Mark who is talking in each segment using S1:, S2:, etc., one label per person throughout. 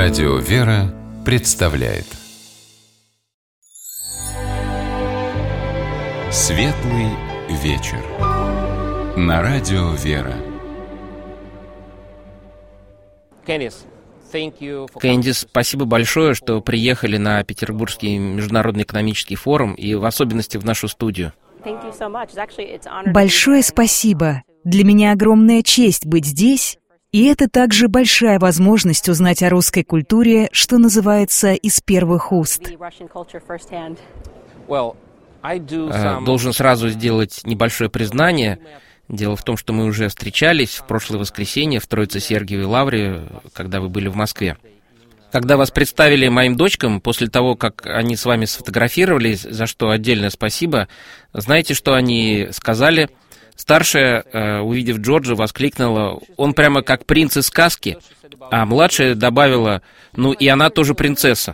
S1: Радио «Вера» представляет Светлый вечер на Радио «Вера».
S2: Кэндис, спасибо большое, что приехали на Петербургский международный экономический форум и в особенности в нашу студию.
S3: Большое спасибо. Для меня огромная честь быть здесь, и это также большая возможность узнать о русской культуре, что называется, из первых уст.
S2: Должен сразу сделать небольшое признание. Дело в том, что мы уже встречались в прошлое воскресенье в Троице-Сергиевой лавре, когда вы были в Москве. Когда вас представили моим дочкам, после того, как они с вами сфотографировались, за что отдельное спасибо, знаете, что они сказали? Старшая, увидев Джорджа, воскликнула: «Он прямо как принц из сказки», а младшая добавила: «Ну и она тоже принцесса».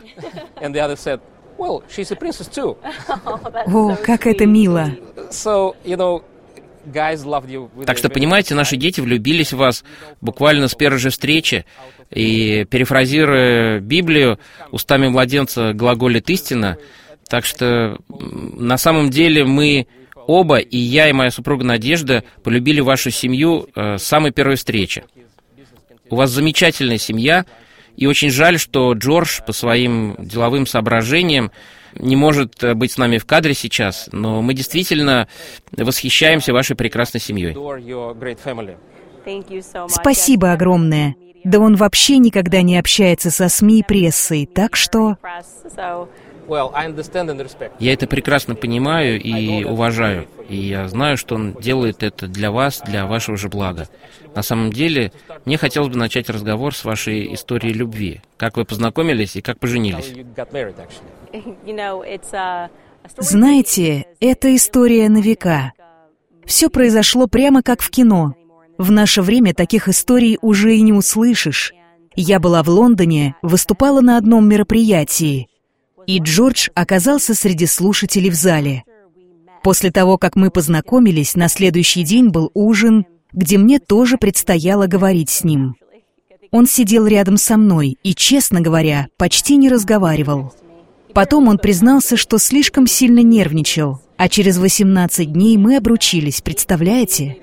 S3: О, как это мило!
S2: Так что, понимаете, наши дети влюбились в вас буквально с первой же встречи, и, перефразируя Библию, устами младенца глаголит истина. Так что, на самом деле, мы оба, и я, и моя супруга Надежда, полюбили вашу семью с самой первой встречи. У вас замечательная семья, и очень жаль, что Джордж по своим деловым соображениям не может быть с нами в кадре сейчас, но мы действительно восхищаемся вашей прекрасной семьей.
S3: Спасибо огромное. Да он вообще никогда не общается со СМИ и прессой, так что...
S2: Я это прекрасно понимаю и уважаю, и я знаю, что он делает это для вас, для вашего же блага. На самом деле, мне хотелось бы начать разговор с вашей историей любви. Как вы познакомились и как поженились?
S3: Знаете, это история на века. Все произошло прямо как в кино. В наше время таких историй уже и не услышишь. Я была в Лондоне, выступала на одном мероприятии, и Джордж оказался среди слушателей в зале. После того, как мы познакомились, на следующий день был ужин, где мне тоже предстояло говорить с ним. Он сидел рядом со мной и, честно говоря, почти не разговаривал. Потом он признался, что слишком сильно нервничал, а через 18 дней мы обручились, представляете?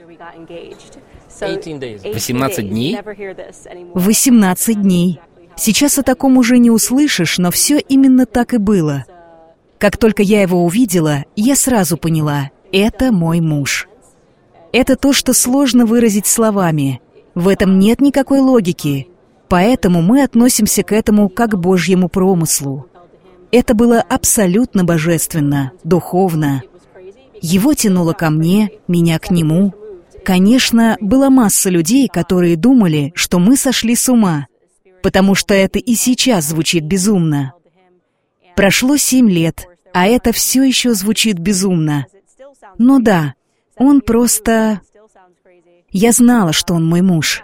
S2: 18 дней?
S3: 18 дней. Сейчас о таком уже не услышишь, но все именно так и было. Как только я его увидела, я сразу поняла — это мой муж. Это то, что сложно выразить словами. В этом нет никакой логики. Поэтому мы относимся к этому как к Божьему промыслу. Это было абсолютно божественно, духовно. Его тянуло ко мне, меня к нему. Конечно, была масса людей, которые думали, что мы сошли с ума, потому что это и сейчас звучит безумно. Прошло 7 лет, а это все еще звучит безумно. Но да, он просто... Я знала, что он мой муж.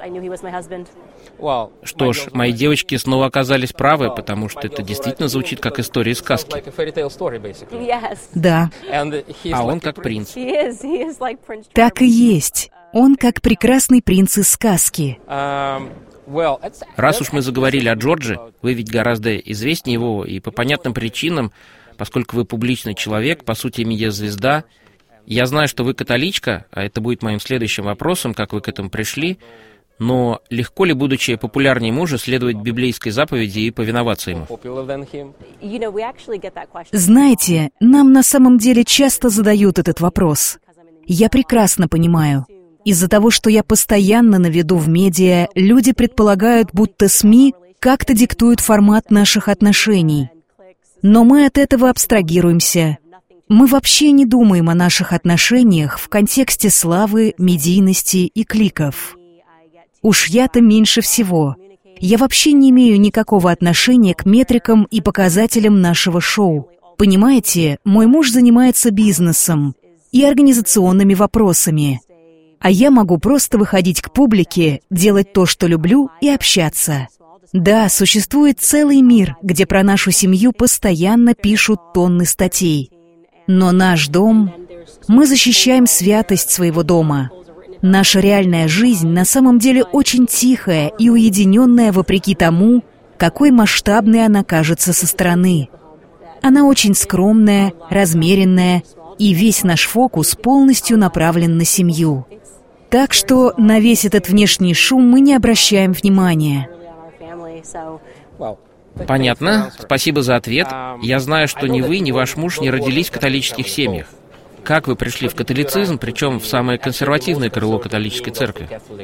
S2: Что ж, мои девочки снова оказались правы, потому что это действительно звучит как история из сказки.
S3: Да.
S2: А он как принц.
S3: Так и есть. Он как прекрасный принц из сказки.
S2: Раз уж мы заговорили о Джордже, вы ведь гораздо известнее его, и по понятным причинам, поскольку вы публичный человек, по сути, медиазвезда. Я знаю, что вы католичка, а это будет моим следующим вопросом, как вы к этому пришли, но легко ли, будучи популярнее мужа, следовать библейской заповеди и повиноваться ему?
S3: Знаете, нам на самом деле часто задают этот вопрос. Я прекрасно понимаю. Из-за того, что я постоянно на виду в медиа, люди предполагают, будто СМИ как-то диктуют формат наших отношений. Но мы от этого абстрагируемся. Мы вообще не думаем о наших отношениях в контексте славы, медийности и кликов. Уж я-то меньше всего. Я вообще не имею никакого отношения к метрикам и показателям нашего шоу. Понимаете, мой муж занимается бизнесом и организационными вопросами. А я могу просто выходить к публике, делать то, что люблю, и общаться. Да, существует целый мир, где про нашу семью постоянно пишут тонны статей. Но наш дом... Мы защищаем святость своего дома. Наша реальная жизнь на самом деле очень тихая и уединенная вопреки тому, какой масштабной она кажется со стороны. Она очень скромная, размеренная, и весь наш фокус полностью направлен на семью. Так что на весь этот внешний шум мы не обращаем внимания.
S2: Понятно. Спасибо за ответ. Я знаю, что ни вы, ни ваш муж не родились в католических семьях. Как вы пришли в католицизм, причем в самое консервативное крыло католической церкви?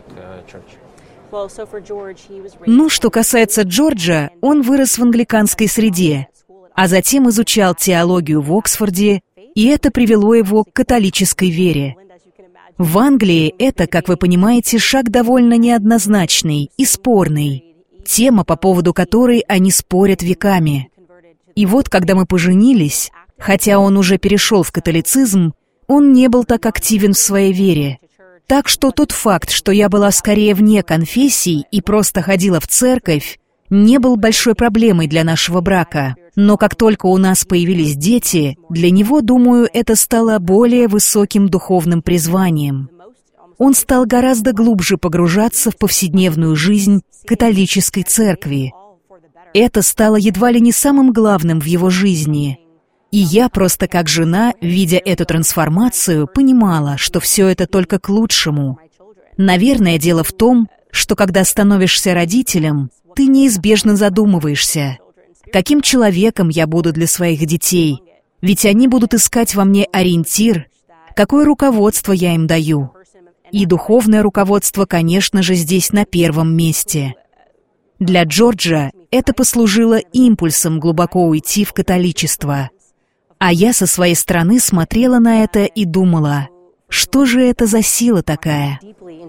S3: Ну, что касается Джорджа, он вырос в англиканской среде, а затем изучал теологию в Оксфорде, и это привело его к католической вере. В Англии это, как вы понимаете, шаг довольно неоднозначный и спорный, тема, по поводу которой они спорят веками. И вот, когда мы поженились, хотя он уже перешел в католицизм, он не был так активен в своей вере. Так что тот факт, что я была скорее вне конфессий и просто ходила в церковь, не был большой проблемой для нашего брака. Но как только у нас появились дети, для него, думаю, это стало более высоким духовным призванием. Он стал гораздо глубже погружаться в повседневную жизнь католической церкви. Это стало едва ли не самым главным в его жизни. И я просто как жена, видя эту трансформацию, понимала, что все это только к лучшему. Наверное, дело в том, что когда становишься родителем, ты неизбежно задумываешься, каким человеком я буду для своих детей, ведь они будут искать во мне ориентир, какое руководство я им даю. И духовное руководство, конечно же, здесь на первом месте. Для Джорджа это послужило импульсом глубоко уйти в католичество. А я со своей стороны смотрела на это и думала, что же это за сила такая?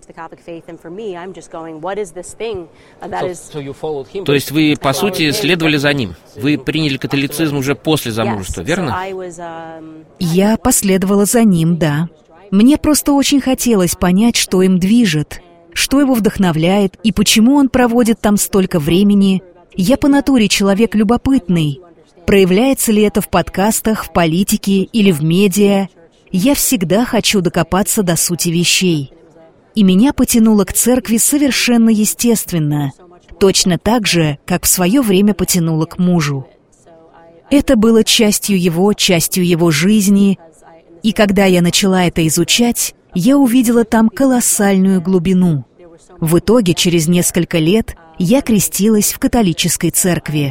S2: То есть вы, по сути, следовали за ним? Вы приняли католицизм уже после замужества, верно?
S3: Я последовала за ним, да. Мне просто очень хотелось понять, что им движет, что его вдохновляет и почему он проводит там столько времени. Я по натуре человек любопытный. Проявляется ли это в подкастах, в политике или в медиа? Я всегда хочу докопаться до сути вещей. И меня потянуло к церкви совершенно естественно, точно так же, как в свое время потянуло к мужу. Это было частью его жизни, и когда я начала это изучать, я увидела там колоссальную глубину. В итоге, через несколько лет, я крестилась в католической церкви.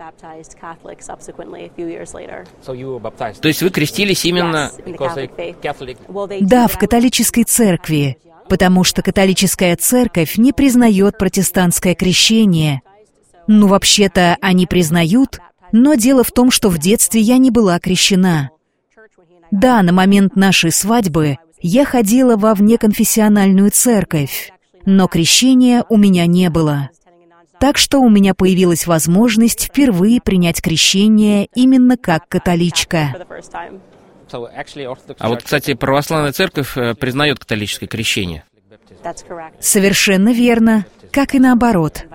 S2: То есть вы крестились именно...
S3: Да, в католической церкви, потому что католическая церковь не признает протестантское крещение. Ну, вообще-то, они признают, но дело в том, что в детстве я не была крещена. Да, на момент нашей свадьбы я ходила во внеконфессиональную церковь, но крещения у меня не было. Так что у меня появилась возможность впервые принять крещение именно как католичка.
S2: А вот, кстати, православная церковь признает католическое крещение.
S3: Совершенно верно, как и наоборот.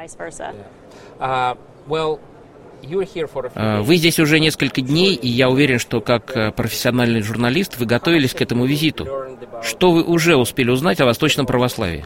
S2: Вы здесь уже несколько дней, и я уверен, что как профессиональный журналист вы готовились к этому визиту. Что вы уже успели узнать о восточном православии?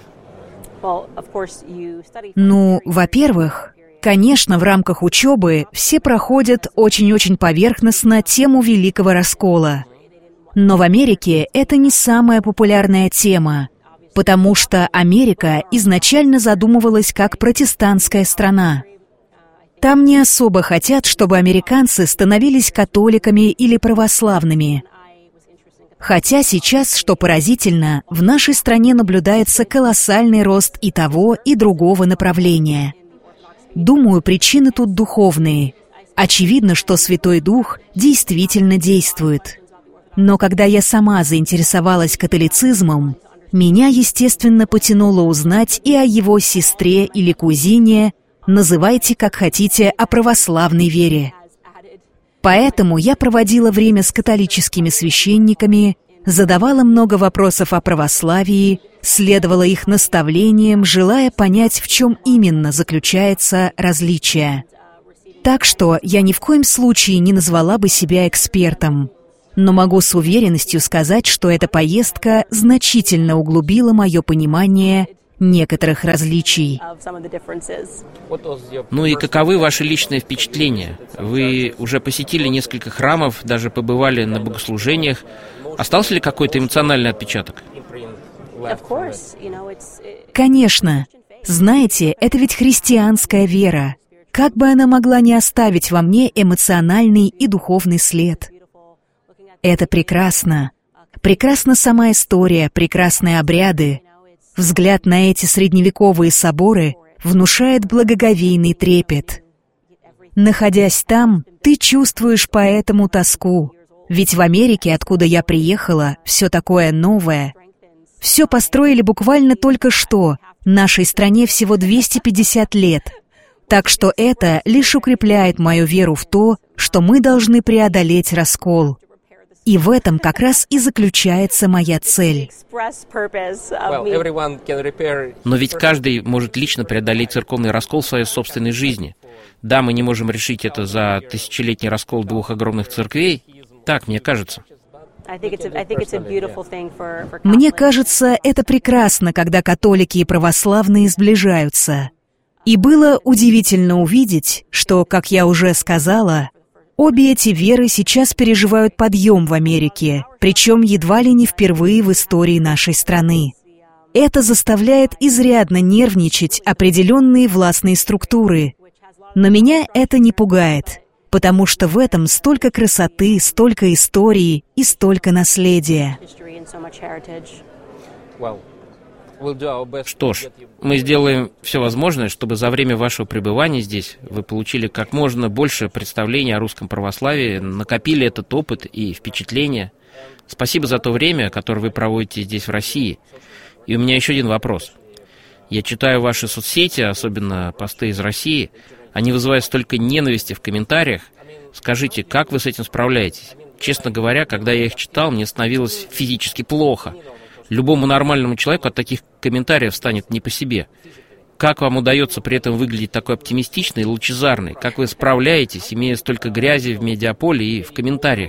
S3: Ну, во-первых, конечно, в рамках учебы все проходят очень-очень поверхностно тему Великого Раскола. Но в Америке это не самая популярная тема, потому что Америка изначально задумывалась как протестантская страна. Там не особо хотят, чтобы американцы становились католиками или православными. Хотя сейчас, что поразительно, в нашей стране наблюдается колоссальный рост и того, и другого направления. Думаю, причины тут духовные. Очевидно, что Святой Дух действительно действует. Но когда я сама заинтересовалась католицизмом, меня, естественно, потянуло узнать и о его сестре или кузине, называйте как хотите, о православной вере. Поэтому я проводила время с католическими священниками, задавала много вопросов о православии, следовала их наставлениям, желая понять, в чем именно заключается различие. Так что я ни в коем случае не назвала бы себя экспертом, но могу с уверенностью сказать, что эта поездка значительно углубила мое понимание некоторых различий.
S2: Ну и каковы ваши личные впечатления? Вы уже посетили несколько храмов, даже побывали на богослужениях. Остался ли какой-то эмоциональный отпечаток?
S3: Конечно. Знаете, это ведь христианская вера. Как бы она могла не оставить во мне эмоциональный и духовный след? Это прекрасно. Прекрасна сама история, прекрасные обряды. Взгляд на эти средневековые соборы внушает благоговейный трепет. Находясь там, ты чувствуешь поэтому тоску. Ведь в Америке, откуда я приехала, все такое новое. Все построили буквально только что. Нашей стране всего 250 лет. Так что это лишь укрепляет мою веру в то, что мы должны преодолеть раскол. И в этом как раз и заключается моя цель.
S2: Но ведь каждый может лично преодолеть церковный раскол в своей собственной жизни. Да, мы не можем решить это за тысячелетний раскол двух огромных церквей. Так, мне кажется.
S3: Мне кажется, это прекрасно, когда католики и православные сближаются. И было удивительно увидеть, что, как я уже сказала, обе эти веры сейчас переживают подъем в Америке, причем едва ли не впервые в истории нашей страны. Это заставляет изрядно нервничать определенные властные структуры. Но меня это не пугает, потому что в этом столько красоты, столько истории и столько наследия.
S2: Что ж, мы сделаем все возможное, чтобы за время вашего пребывания здесь вы получили как можно больше представления о русском православии, накопили этот опыт и впечатления. Спасибо за то время, которое вы проводите здесь, в России. И у меня еще один вопрос. Я читаю ваши соцсети, особенно посты из России. Они вызывают столько ненависти в комментариях. Скажите, как вы с этим справляетесь? Честно говоря, когда я их читал, мне становилось физически плохо. Любому нормальному человеку от таких комментариев станет не по себе. Как вам удается при этом выглядеть такой оптимистичной и лучезарной? Как вы справляетесь, имея столько грязи в медиаполе и в комментариях?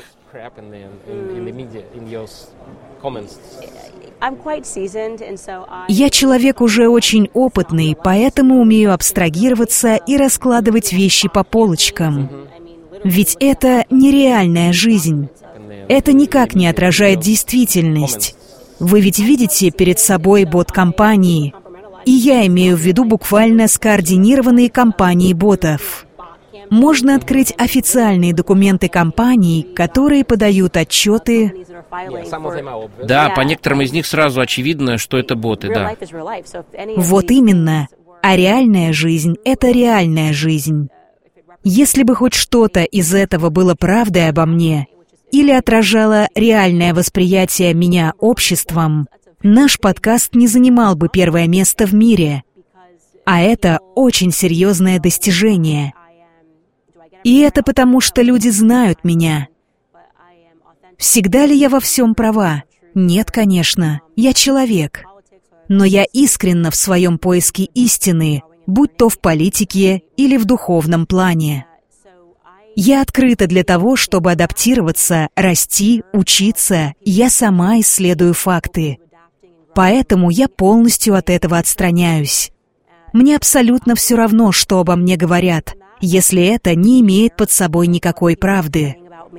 S3: Я человек уже очень опытный, поэтому умею абстрагироваться и раскладывать вещи по полочкам. Ведь это нереальная жизнь. Это никак не отражает действительность. Вы ведь видите перед собой бот-компании. И я имею в виду буквально скоординированные кампании ботов. Можно открыть официальные документы компаний, которые подают отчеты.
S2: Да, по некоторым из них сразу очевидно, что это боты, да.
S3: Вот именно. А реальная жизнь — это реальная жизнь. Если бы хоть что-то из этого было правдой обо мне или отражало реальное восприятие меня обществом, наш подкаст не занимал бы первое место в мире. А это очень серьезное достижение. И это потому, что люди знают меня. Всегда ли я во всем права? Нет, конечно. Я человек. Но я искренна в своем поиске истины, будь то в политике или в духовном плане. Я открыта для того, чтобы адаптироваться, расти, учиться. Я сама исследую факты. Поэтому я полностью от этого отстраняюсь. Мне абсолютно все равно, что обо мне говорят, если это не имеет под собой никакой правды.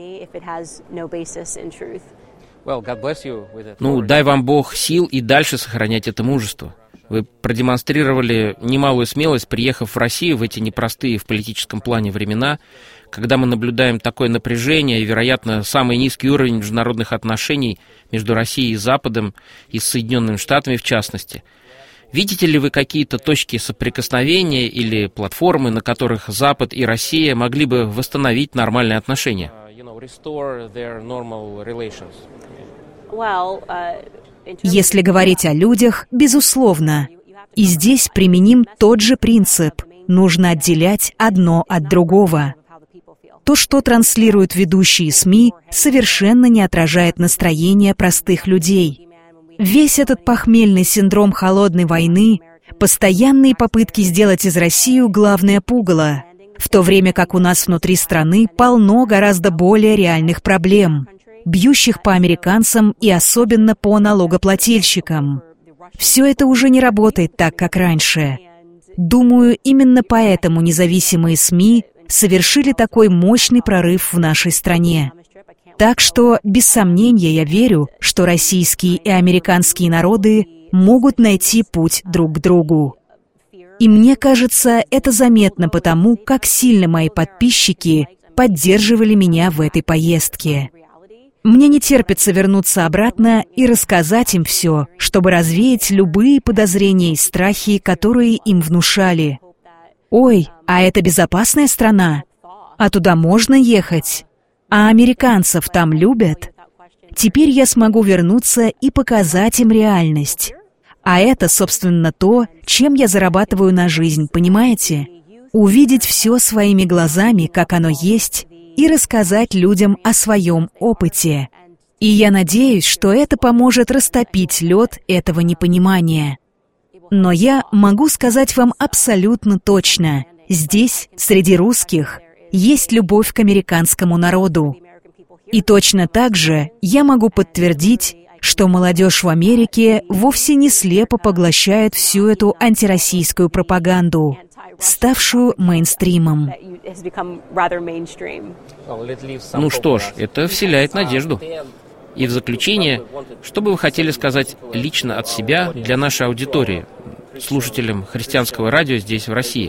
S2: Ну, дай вам Бог сил и дальше сохранять это мужество. Вы продемонстрировали немалую смелость, приехав в Россию в эти непростые в политическом плане времена, когда мы наблюдаем такое напряжение и, вероятно, самый низкий уровень международных отношений между Россией и Западом, и с Соединенными Штатами в частности. Видите ли вы какие-то точки соприкосновения или платформы, на которых Запад и Россия могли бы восстановить нормальные отношения?
S3: Если говорить о людях, безусловно. И здесь применим тот же принцип. Нужно отделять одно от другого. То, что транслируют ведущие СМИ, совершенно не отражает настроение простых людей. Весь этот похмельный синдром холодной войны, постоянные попытки сделать из России главное пугало, в то время как у нас внутри страны полно гораздо более реальных проблем, бьющих по американцам и особенно по налогоплательщикам. Все это уже не работает так, как раньше. Думаю, именно поэтому независимые СМИ совершили такой мощный прорыв в нашей стране. Так что, без сомнения, я верю, что российские и американские народы могут найти путь друг к другу. И мне кажется, это заметно потому, как сильно мои подписчики поддерживали меня в этой поездке. Мне не терпится вернуться обратно и рассказать им все, чтобы развеять любые подозрения и страхи, которые им внушали. «Ой, а это безопасная страна? А туда можно ехать? А американцев там любят?» Теперь я смогу вернуться и показать им реальность. А это, собственно, то, чем я зарабатываю на жизнь, понимаете? Увидеть все своими глазами, как оно есть, и рассказать людям о своем опыте. И я надеюсь, что это поможет растопить лед этого непонимания. Но я могу сказать вам абсолютно точно, здесь, среди русских, есть любовь к американскому народу. И точно так же я могу подтвердить, что молодежь в Америке вовсе не слепо поглощает всю эту антироссийскую пропаганду, ставшую мейнстримом.
S2: Ну что ж, это вселяет надежду. И в заключение, что бы вы хотели сказать лично от себя для нашей аудитории, слушателям христианского радио здесь, в России?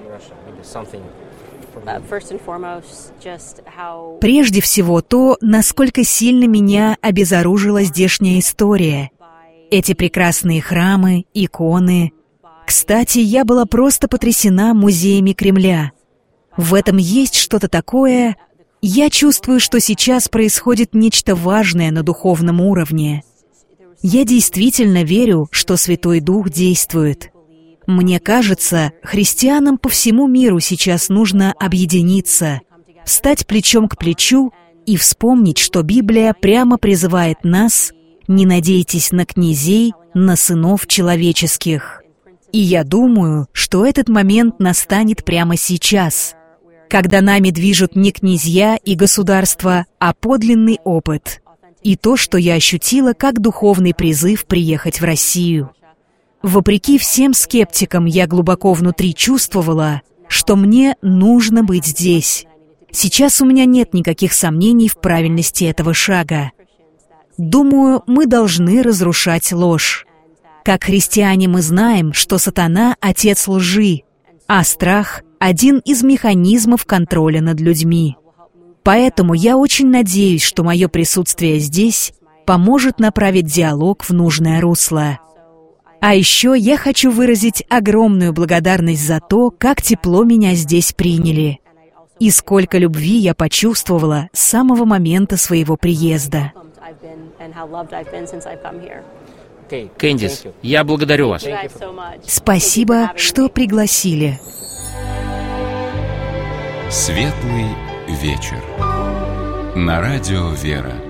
S3: Прежде всего то, насколько сильно меня обезоружила здешняя история. Эти прекрасные храмы, иконы. Кстати, я была просто потрясена музеями Кремля. В этом есть что-то такое. Я чувствую, что сейчас происходит нечто важное на духовном уровне. Я действительно верю, что Святой Дух действует. Мне кажется, христианам по всему миру сейчас нужно объединиться, встать плечом к плечу и вспомнить, что Библия прямо призывает нас: «Не надейтесь на князей, на сынов человеческих». И я думаю, что этот момент настанет прямо сейчас, когда нами движут не князья и государства, а подлинный опыт. И то, что я ощутила как духовный призыв приехать в Россию. Вопреки всем скептикам, я глубоко внутри чувствовала, что мне нужно быть здесь. Сейчас у меня нет никаких сомнений в правильности этого шага. Думаю, мы должны разрушать ложь. Как христиане мы знаем, что сатана – отец лжи, а страх – один из механизмов контроля над людьми. Поэтому я очень надеюсь, что мое присутствие здесь поможет направить диалог в нужное русло. А еще я хочу выразить огромную благодарность за то, как тепло меня здесь приняли. И сколько любви я почувствовала с самого момента своего приезда.
S2: Кэндис, я благодарю вас.
S3: Спасибо, что пригласили.
S1: Светлый вечер. На радио «Вера».